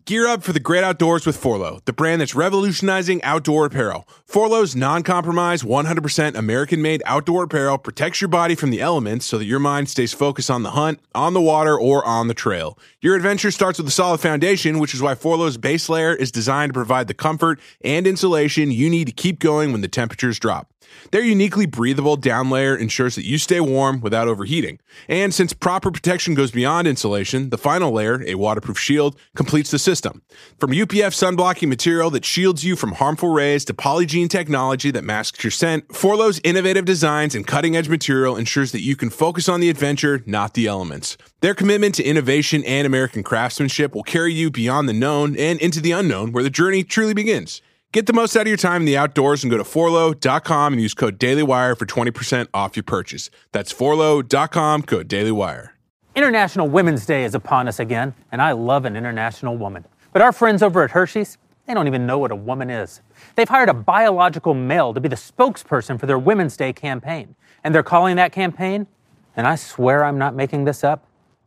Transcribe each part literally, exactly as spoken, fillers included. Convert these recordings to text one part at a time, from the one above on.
Gear up for the great outdoors with Forloh, the brand that's revolutionizing outdoor apparel. Forloh's non-compromise, one hundred percent American-made outdoor apparel protects your body from the elements so that your mind stays focused on the hunt, on the water, or on the trail. Your adventure starts with a solid foundation, which is why Forloh's base layer is designed to provide the comfort and insulation you need to keep going when the temperatures drop. Their uniquely breathable down layer ensures that you stay warm without overheating. And since proper protection goes beyond insulation, the final layer, a waterproof shield, completes the system. From U P F sunblocking material that shields you from harmful rays to Polygiene technology that masks your scent, Forloh's innovative designs and cutting-edge material ensures that you can focus on the adventure, not the elements. Their commitment to innovation and American craftsmanship will carry you beyond the known and into the unknown, where the journey truly begins. Get the most out of your time in the outdoors and go to forloh dot com and use code DailyWire for twenty percent off your purchase. That's forloh dot com, code DailyWire. International Women's Day is upon us again, and I love an international woman. But our friends over at Hershey's, they don't even know what a woman is. They've hired a biological male to be the spokesperson for their Women's Day campaign. And they're calling that campaign, and I swear I'm not making this up,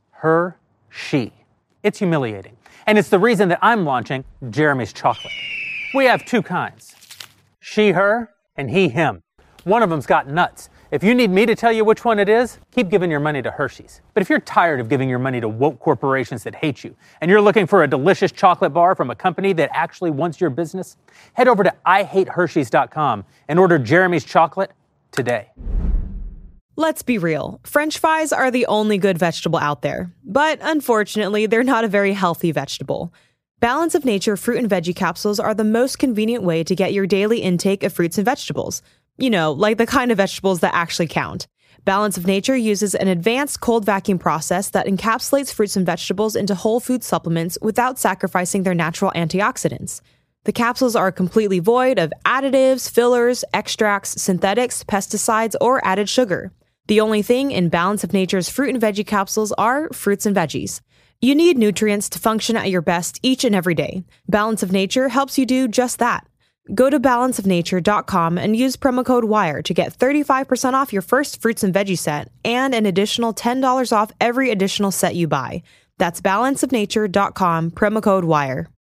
Her-She. It's humiliating. And it's the reason that I'm launching Jeremy's Chocolate. We have two kinds, she, her, and he, him. One of them's got nuts. If you need me to tell you which one it is, keep giving your money to Hershey's. But if you're tired of giving your money to woke corporations that hate you, and you're looking for a delicious chocolate bar from a company that actually wants your business, head over to I hate Hershey's dot com and order Jeremy's Chocolate today. Let's be real. French fries are the only good vegetable out there. But unfortunately, they're not a very healthy vegetable. Balance of Nature fruit and veggie capsules are the most convenient way to get your daily intake of fruits and vegetables. You know, like the kind of vegetables that actually count. Balance of Nature uses an advanced cold vacuum process that encapsulates fruits and vegetables into whole food supplements without sacrificing their natural antioxidants. The capsules are completely void of additives, fillers, extracts, synthetics, pesticides, or added sugar. The only thing in Balance of Nature's fruit and veggie capsules are fruits and veggies. You need nutrients to function at your best each and every day. Balance of Nature helps you do just that. Go to balance of nature dot com and use promo code WIRE to get thirty-five percent off your first fruits and veggie set and an additional ten dollars off every additional set you buy. That's balance of nature dot com, promo code WIRE.